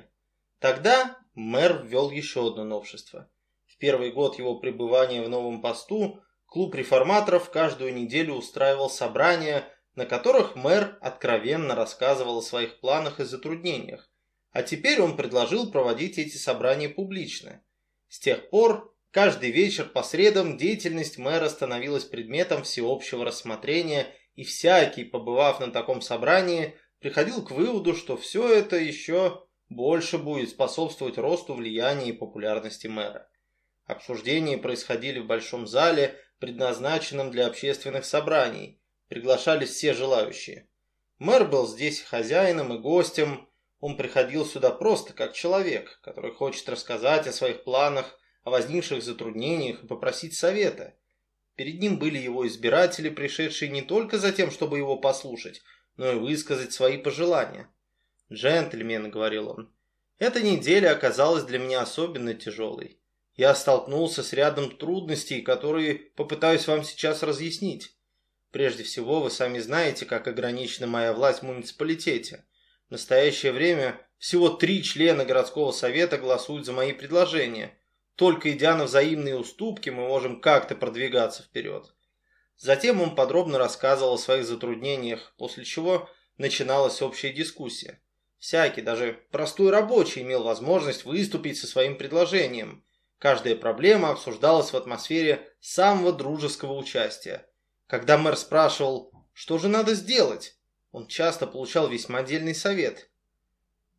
Тогда мэр ввел еще одно новшество. В первый год его пребывания в новом посту клуб реформаторов каждую неделю устраивал собрания, на которых мэр откровенно рассказывал о своих планах и затруднениях. А теперь он предложил проводить эти собрания публично. С тех пор каждый вечер по средам деятельность мэра становилась предметом всеобщего рассмотрения, и всякий, побывав на таком собрании, приходил к выводу, что все это еще больше будет способствовать росту влияния и популярности мэра. Обсуждения происходили в большом зале, предназначенном для общественных собраний. Приглашались все желающие. Мэр был здесь хозяином и гостем. Он приходил сюда просто как человек, который хочет рассказать о своих планах, о возникших затруднениях и попросить совета. Перед ним были его избиратели, пришедшие не только за тем, чтобы его послушать, но и высказать свои пожелания. «Джентльмен», — говорил он, — «эта неделя оказалась для меня особенно тяжелой. Я столкнулся с рядом трудностей, которые попытаюсь вам сейчас разъяснить. Прежде всего, вы сами знаете, как ограничена моя власть в муниципалитете. В настоящее время всего три члена городского совета голосуют за мои предложения. Только идя на взаимные уступки, мы можем как-то продвигаться вперед». Затем он подробно рассказывал о своих затруднениях, после чего начиналась общая дискуссия. Всякий, даже простой рабочий, имел возможность выступить со своим предложением. Каждая проблема обсуждалась в атмосфере самого дружеского участия. Когда мэр спрашивал, что же надо сделать, он часто получал весьма дельный совет.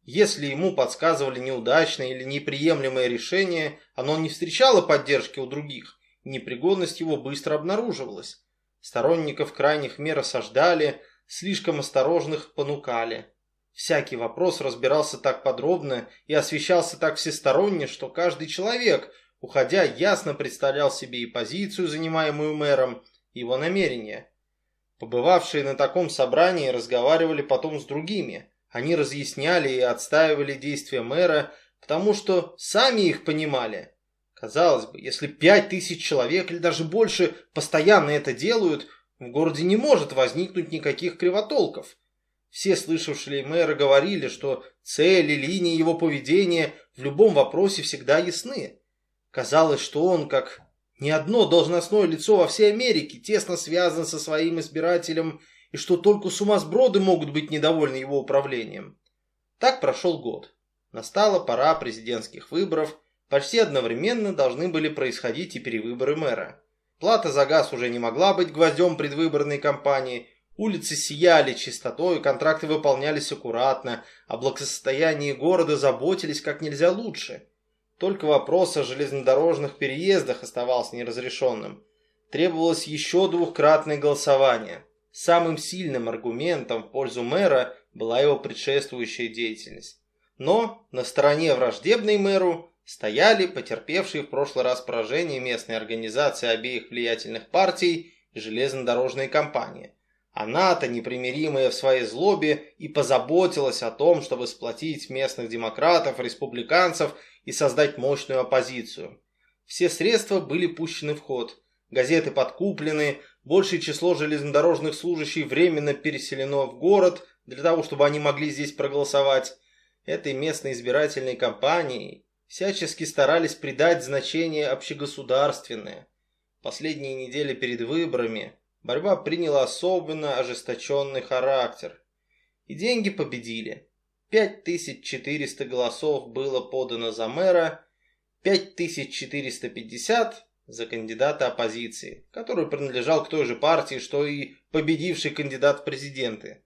Если ему подсказывали неудачное или неприемлемое решение, оно не встречало поддержки у других, и непригодность его быстро обнаруживалась. Сторонников крайних мер осаждали, слишком осторожных понукали. Всякий вопрос разбирался так подробно и освещался так всесторонне, что каждый человек, уходя, ясно представлял себе и позицию, занимаемую мэром, и его намерения. Побывавшие на таком собрании разговаривали потом с другими. Они разъясняли и отстаивали действия мэра, потому что сами их понимали. Казалось бы, если пять тысяч человек или даже больше постоянно это делают, в городе не может возникнуть никаких кривотолков. Все слышавшие мэра говорили, что цели, линии его поведения в любом вопросе всегда ясны. Казалось, что он, как ни одно должностное лицо во всей Америке, тесно связан со своим избирателем, и что только сумасброды могут быть недовольны его управлением. Так прошел год. Настала пора президентских выборов, почти одновременно должны были происходить и перевыборы мэра. Плата за газ уже не могла быть гвоздем предвыборной кампании, улицы сияли чистотой, контракты выполнялись аккуратно, о благосостоянии города заботились как нельзя лучше. Только вопрос о железнодорожных переездах оставался неразрешенным. Требовалось еще двухкратное голосование. Самым сильным аргументом в пользу мэра была его предшествующая деятельность. Но на стороне враждебной мэру стояли потерпевшие в прошлый раз поражение местные организации обеих влиятельных партий и железнодорожные компании. Она-то, непримиримая в своей злобе, и позаботилась о том, чтобы сплотить местных демократов, республиканцев и создать мощную оппозицию. Все средства были пущены в ход. Газеты подкуплены, большее число железнодорожных служащих временно переселено в город для того, чтобы они могли здесь проголосовать. Этой местной избирательной кампании всячески старались придать значение общегосударственное. Последние недели перед выборами борьба приняла особенно ожесточенный характер. И деньги победили. пять тысяч четыреста голосов было подано за мэра, пять тысяч четыреста пятьдесят за кандидата оппозиции, который принадлежал к той же партии, что и победивший кандидат в президенты.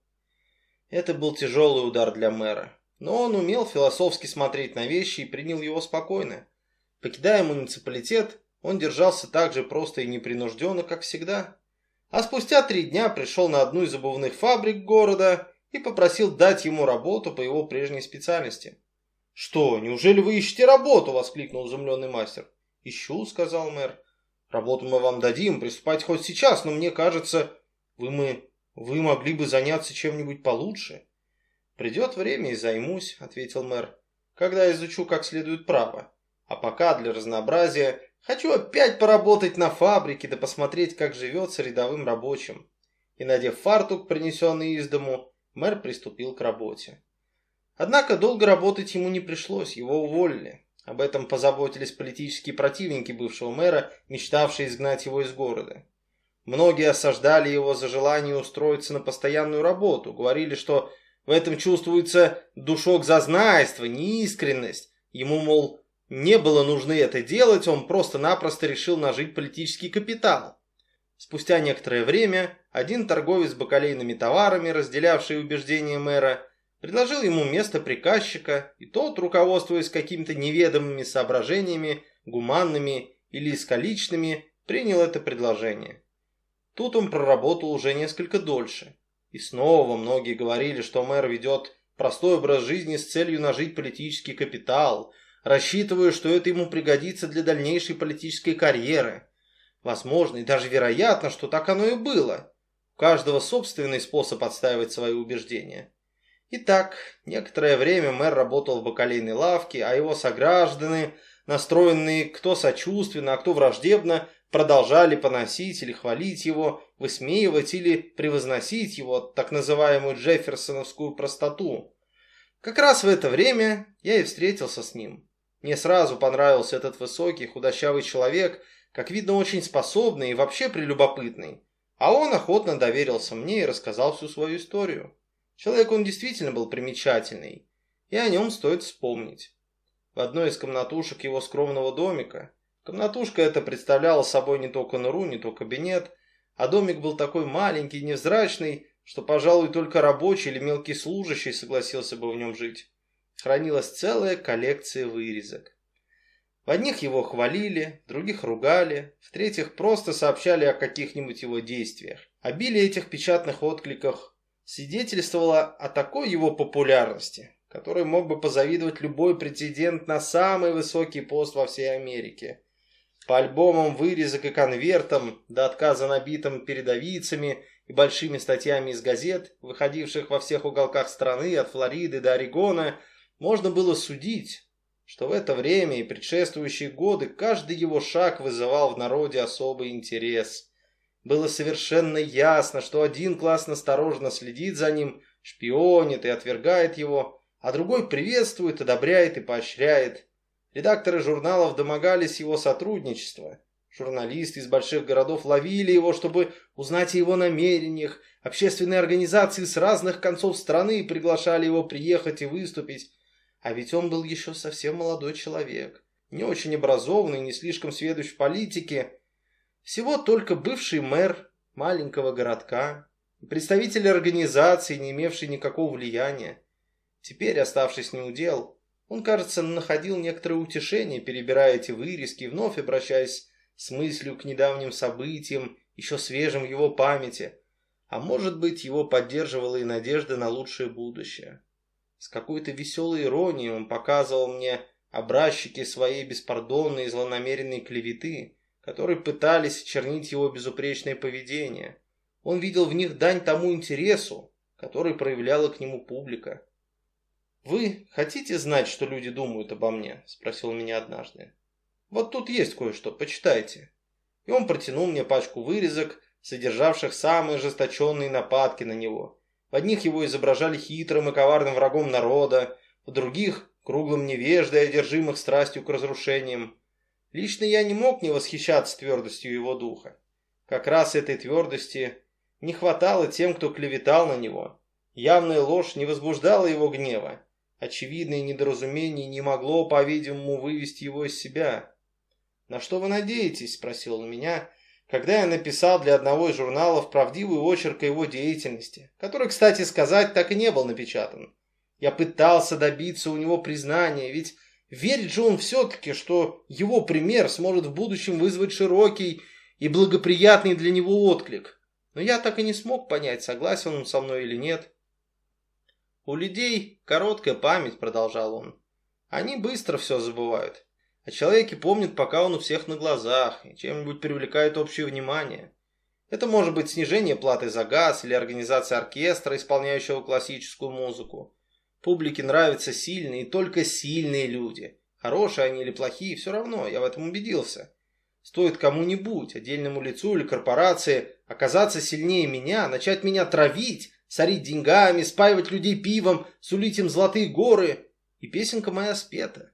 Это был тяжелый удар для мэра, но он умел философски смотреть на вещи и принял его спокойно. Покидая муниципалитет, он держался так же просто и непринужденно, как всегда. А спустя три дня пришел на одну из обувных фабрик города и попросил дать ему работу по его прежней специальности. «Что, неужели вы ищете работу?» – воскликнул изумленный мастер. «Ищу», – сказал мэр. «Работу мы вам дадим, приступайте хоть сейчас, но мне кажется, вы, мы, вы могли бы заняться чем-нибудь получше». «Придет время и займусь», – ответил мэр, – «когда изучу как следует право. А пока для разнообразия хочу опять поработать на фабрике да посмотреть, как живется рядовым рабочим». И, надев фартук, принесенный из дому, мэр приступил к работе. Однако долго работать ему не пришлось, его уволили. Об этом позаботились политические противники бывшего мэра, мечтавшие изгнать его из города. Многие осаждали его за желание устроиться на постоянную работу, говорили, что в этом чувствуется душок зазнайства, неискренность. Ему, мол, не было нужно это делать, он просто-напросто решил нажить политический капитал. Спустя некоторое время один торговец бакалейными товарами, разделявший убеждения мэра, предложил ему место приказчика, и тот, руководствуясь какими-то неведомыми соображениями, гуманными или искаличными, принял это предложение. Тут он проработал уже несколько дольше. И снова многие говорили, что мэр ведет простой образ жизни с целью нажить политический капитал, рассчитывая, что это ему пригодится для дальнейшей политической карьеры. Возможно и даже вероятно, что так оно и было. У каждого собственный способ отстаивать свои убеждения. Итак, некоторое время мэр работал в бакалейной лавке, а его сограждане, настроенные кто сочувственно, а кто враждебно, продолжали поносить или хвалить его, высмеивать или превозносить его, так называемую джефферсоновскую простоту. Как раз в это время я и встретился с ним. Мне сразу понравился этот высокий, худощавый человек, как видно, очень способный и вообще прелюбопытный. А он охотно доверился мне и рассказал всю свою историю. Человек он действительно был примечательный, и о нем стоит вспомнить. В одной из комнатушек его скромного домика, комнатушка эта представляла собой не то конуру, не то кабинет, а домик был такой маленький и невзрачный, что, пожалуй, только рабочий или мелкий служащий согласился бы в нем жить. хранилась целая коллекция вырезок. В одних его хвалили, в других ругали, в-третьих просто сообщали о каких-нибудь его действиях. Обилие этих печатных откликов свидетельствовало о такой его популярности, которой мог бы позавидовать любой претендент на самый высокий пост во всей Америке. По альбомам вырезок и конвертам, до отказа набитым передовицами и большими статьями из газет, выходивших во всех уголках страны, от Флориды до Орегона, можно было судить, что в это время и предшествующие годы каждый его шаг вызывал в народе особый интерес. Было совершенно ясно, что один класс настороженно следит за ним, шпионит и отвергает его, а другой приветствует, одобряет и поощряет. Редакторы журналов домогались его сотрудничества. Журналисты из больших городов ловили его, чтобы узнать о его намерениях. Общественные организации с разных концов страны приглашали его приехать и выступить. А ведь он был еще совсем молодой человек, не очень образованный, не слишком сведущ в политике. Всего только бывший мэр маленького городка, представитель организации, не имевший никакого влияния. Теперь, оставшись неудел, он, кажется, находил некоторое утешение, перебирая эти вырезки, вновь обращаясь с мыслью к недавним событиям, еще свежим в его памяти. А может быть, его поддерживала и надежда на лучшее будущее. С какой-то веселой иронией он показывал мне образчики своей беспардонной и злонамеренной клеветы, которые пытались очернить его безупречное поведение. Он видел в них дань тому интересу, который проявляла к нему публика. «Вы хотите знать, что люди думают обо мне?» – спросил меня однажды. «Вот тут есть кое-что, почитайте». И он протянул мне пачку вырезок, содержавших самые ожесточенные нападки на него. В одних его изображали хитрым и коварным врагом народа, в других – круглым невеждой, одержимых страстью к разрушениям. Лично я не мог не восхищаться твердостью его духа. Как раз этой твердости не хватало тем, кто клеветал на него. Явная ложь не возбуждала его гнева. Очевидное недоразумение не могло, по-видимому, вывести его из себя. «На что вы надеетесь?» – спросил он меня, когда я написал для одного из журналов правдивый очерк о его деятельности, который, кстати сказать, так и не был напечатан. Я пытался добиться у него признания, ведь верит же он все-таки, что его пример сможет в будущем вызвать широкий и благоприятный для него отклик. Но я так и не смог понять, согласен он со мной или нет. «У людей короткая память», — продолжал он. «Они быстро все забывают. О человеке помнят, пока он у всех на глазах, и чем-нибудь привлекает общее внимание. Это может быть снижение платы за газ или организация оркестра, исполняющего классическую музыку. Публике нравятся сильные и только сильные люди. Хорошие они или плохие, все равно, я в этом убедился. Стоит кому-нибудь, отдельному лицу или корпорации, оказаться сильнее меня, начать меня травить, сорить деньгами, спаивать людей пивом, сулить им золотые горы, и песенка моя спета.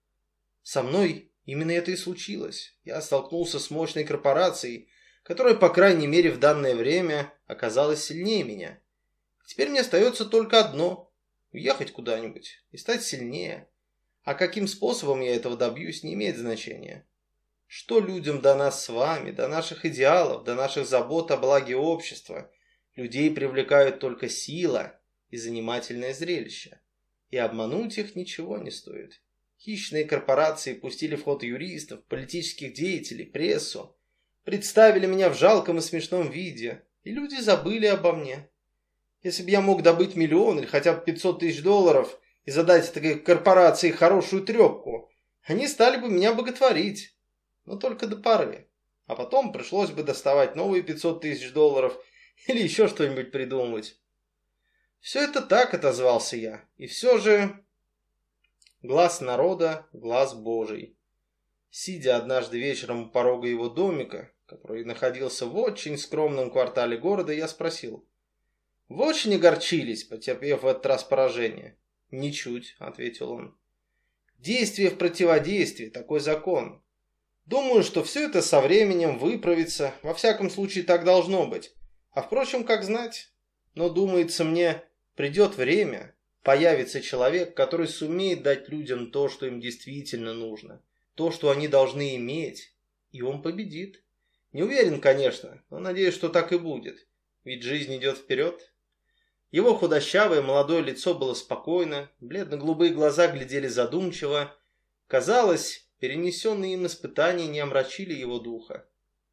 Со мной именно это и случилось. Я столкнулся с мощной корпорацией, которая, по крайней мере, в данное время оказалась сильнее меня. Теперь мне остается только одно – уехать куда-нибудь и стать сильнее. А каким способом я этого добьюсь, не имеет значения. Что людям до нас с вами, до наших идеалов, до наших забот о благе общества? Людей привлекают только сила и занимательное зрелище. И обмануть их ничего не стоит. Хищные корпорации пустили в ход юристов, политических деятелей, прессу. Представили меня в жалком и смешном виде, и люди забыли обо мне. Если бы я мог добыть миллион или хотя бы пятьсот тысяч долларов и задать этой корпорации хорошую трепку, они стали бы меня боготворить, но только до поры. А потом пришлось бы доставать новые пятьсот тысяч долларов или еще что-нибудь придумывать. Все это так, отозвался я, и все же... Глаз народа, глаз Божий. Сидя однажды вечером у порога его домика, который находился в очень скромном квартале города, я спросил: «Вы очень огорчились, потерпев в этот раз поражение?» «Ничуть», — ответил он. «Действие в противодействии, такой закон. Думаю, что все это со временем выправится, во всяком случае так должно быть. А впрочем, как знать. Но, думается мне, придет время, появится человек, который сумеет дать людям то, что им действительно нужно, то, что они должны иметь, и он победит. Не уверен, конечно, но надеюсь, что так и будет, ведь жизнь идет вперед». Его худощавое молодое лицо было спокойно, бледно-голубые глаза глядели задумчиво. Казалось, перенесенные им испытания не омрачили его духа.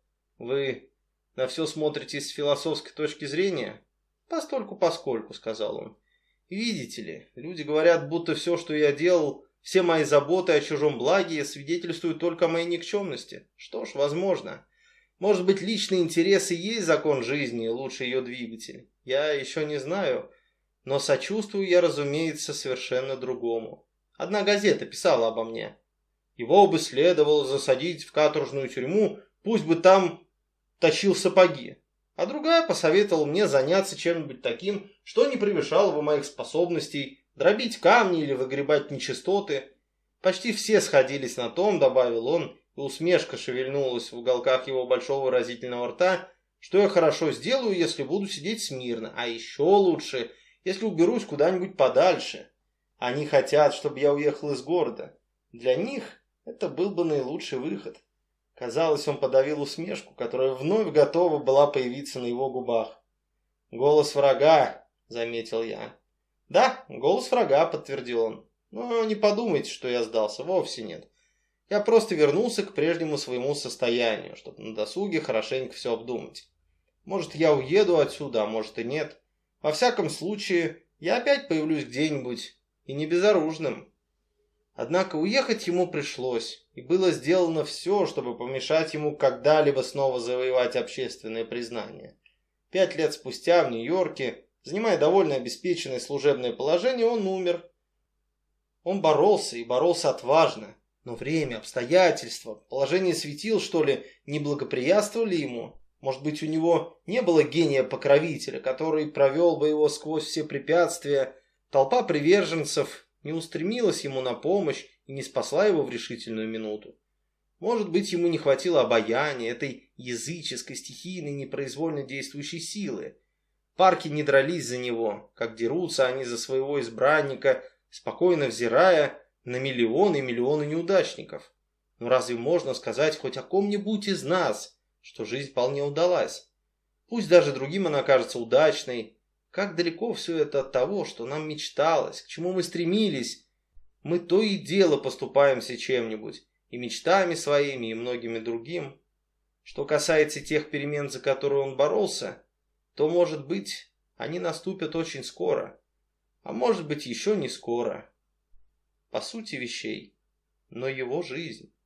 «Вы на все смотрите с философской точки зрения?» «Постольку-поскольку», — сказал он. «Видите ли, люди говорят, будто все, что я делал, все мои заботы о чужом благе свидетельствуют только о моей никчемности. Что ж, возможно. Может быть, личный интерес и есть закон жизни, лучший ее двигатель. Я еще не знаю, но сочувствую я, разумеется, совершенно другому. Одна газета писала обо мне. Его бы следовало засадить в каторжную тюрьму, пусть бы там точил сапоги. А другая посоветовала мне заняться чем-нибудь таким, что не превышало бы моих способностей, дробить камни или выгребать нечистоты. Почти все сходились на том, добавил он, и усмешка шевельнулась в уголках его большого выразительного рта, что я хорошо сделаю, если буду сидеть смирно, а еще лучше, если уберусь куда-нибудь подальше. Они хотят, чтобы я уехал из города. Для них это был бы наилучший выход. Казалось, он подавил усмешку, которая вновь готова была появиться на его губах. «Голос врага», — заметил я. «Да, голос врага», — подтвердил он. «Но не подумайте, что я сдался, вовсе нет. Я просто вернулся к прежнему своему состоянию, чтобы на досуге хорошенько все обдумать. Может, я уеду отсюда, а может и нет. Во всяком случае, я опять появлюсь где-нибудь, и не безоружным». Однако уехать ему пришлось, и было сделано все, чтобы помешать ему когда-либо снова завоевать общественное признание. Пять лет спустя в Нью-Йорке, занимая довольно обеспеченное служебное положение, он умер. Он боролся и боролся отважно, но время, обстоятельства, положение светил, что ли, не благоприятствовали ему. Может быть, у него не было гения-покровителя, который провел бы его сквозь все препятствия. Толпа приверженцев не устремилась ему на помощь и не спасла его в решительную минуту. Может быть, ему не хватило обаяния, этой языческой, стихийной, непроизвольно действующей силы. Парки не дрались за него, как дерутся они за своего избранника, спокойно взирая на миллионы и миллионы неудачников. Но разве можно сказать хоть о ком-нибудь из нас, что жизнь вполне удалась? Пусть даже другим она кажется удачной. Как далеко все это от того, что нам мечталось, к чему мы стремились. Мы то и дело поступаемся чем-нибудь, и мечтами своими, и многими другим. Что касается тех перемен, за которые он боролся, то, может быть, они наступят очень скоро, а может быть, еще не скоро. По сути вещей, но его жизнь.